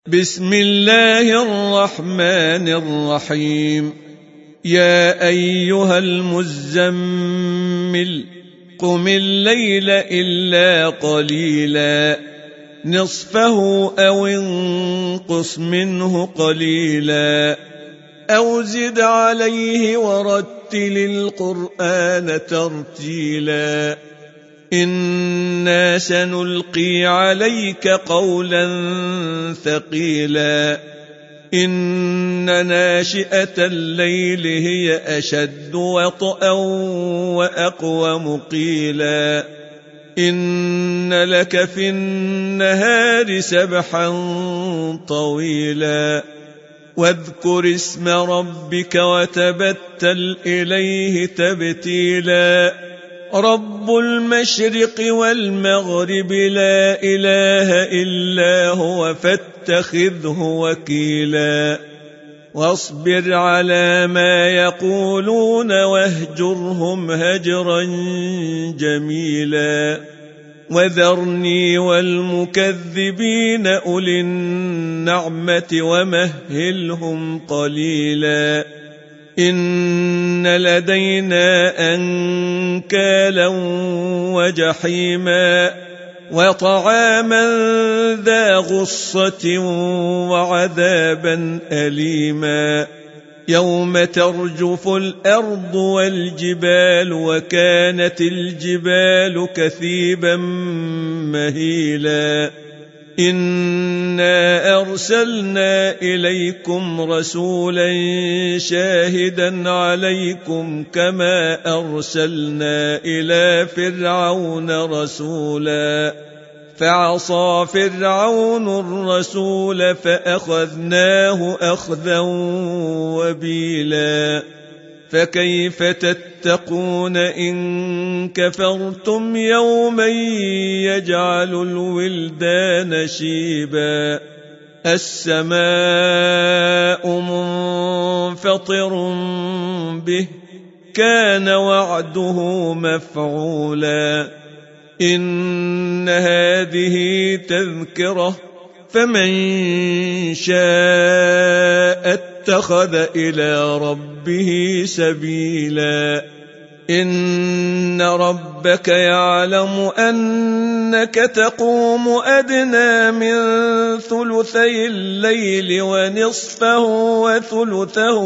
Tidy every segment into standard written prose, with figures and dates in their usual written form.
بسم الله الرحمن الرحيم. يا أيها المزمل قم الليل إلا قليلا نصفه أو انقص منه قليلا أو زد عليه ورتل القرآن ترتيلا إنا سنلقي عليك قولا ثقيلا إن ناشئة الليل هي أشد وطئا وأقوم قيلا إن لك في النهار سبحا طويلا واذكر اسم ربك وتبتل إليه تبتيلا رب المشرق والمغرب لا إله إلا هو فاتخذه وكيلا واصبر على ما يقولون واهجرهم هجرا جميلا وذرني والمكذبين أولي النعمة ومهلهم قليلا إن لدينا أنكالا وجحيما وطعاما ذا غصة وعذابا أليما يوم ترجف الأرض والجبال وكانت الجبال كثيبا مهيلا إنا أرسلنا إليكم رسولا شاهدا عليكم كما أرسلنا إلى فرعون رسولا فعصى فرعون الرسول فأخذناه أخذا وبيلا فكيف تتقون إن كفرتم يوما يجعل الولدان شيبا السماء منفطر به كان وعده مفعولا إن هذه تذكرة فمن شاء اتخذ إلى ربه سبيلا إن ربك يعلم أنك تقوم أدنى من ثلثي الليل ونصفه وثلثه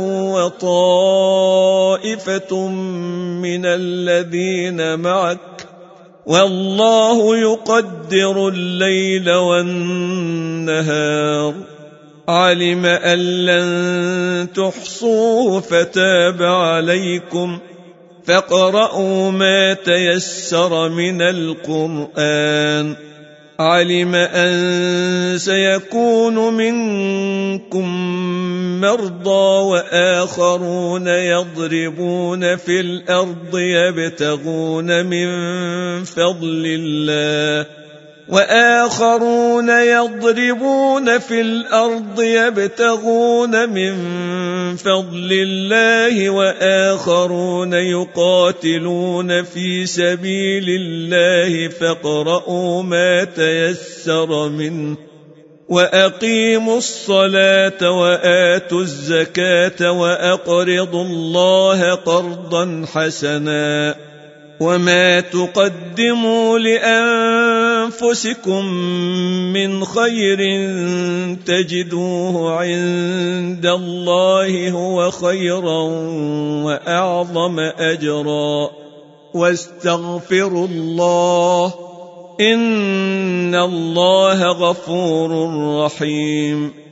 وطائفة من الذين معك والله يقدر الليل والنهار علم أن لن تحصوه فتاب عليكم فاقرؤوا ما تيسر من القرآن علم أن سيكون منكم مرضى وآخرون يضربون في الأرض يبتغون من فضل الله وآخرون يقاتلون في سبيل الله فاقرؤوا ما تيسر منه وأقيموا الصلاة وآتوا الزكاة وأقرضوا الله قرضا حسنا وما تقدموا لأنفسكم من خير تجدوه عند الله هو خيرا وأعظم أجرا واستغفروا الله إن الله غفور رحيم